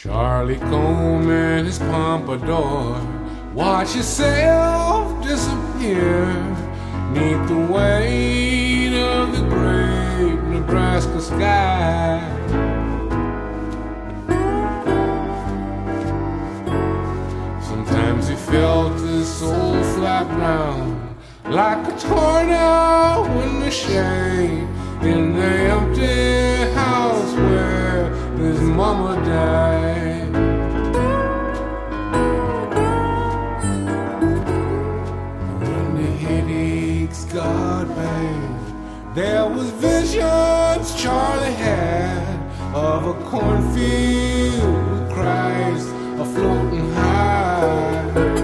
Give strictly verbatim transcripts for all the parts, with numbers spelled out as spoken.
Charlie comb and his pompadour, watch yourself disappear neath the weight of the great Nebraska sky. Sometimes he felt his soul flap round like a tornado in the shade in the empty house where his mama died. When the headaches got bad, there was visions Charlie had of a cornfield with Christ a floating high.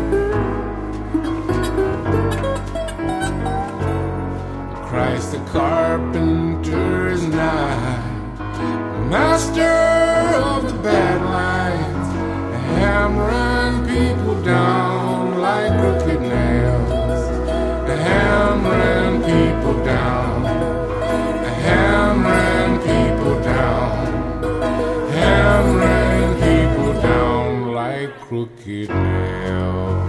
Christ the carpenter's knife, master of the bad lines, hammering people down like crooked nails, hammering people down, hammering people down, hammering people down like crooked nails.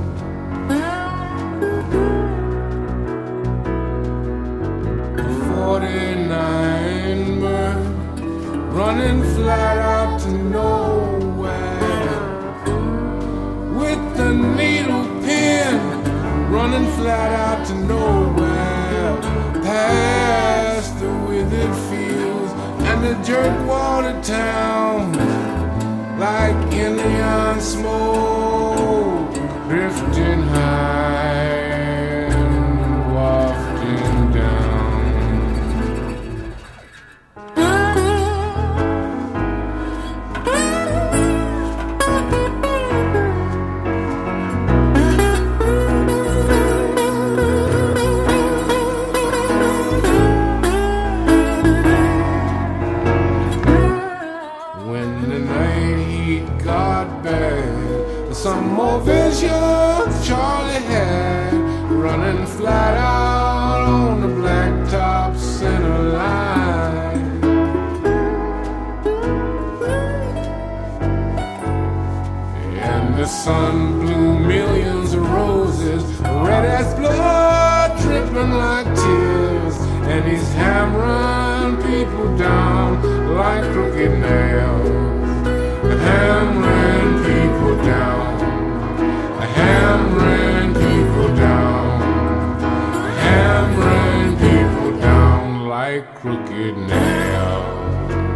forty-nine bird running flat out to nowhere, with the needle pin running flat out to nowhere, past the withered fields and the jerk-water towns, like Indian smoke drifting high and wafting down. Some more visions Charlie had, running flat out on the blacktop center line. And the sun blew millions of roses, red as blood, dripping like tears. And he's hammering people down like crooked nails, hammering people down, hammering people down, hammering people down like crooked nails.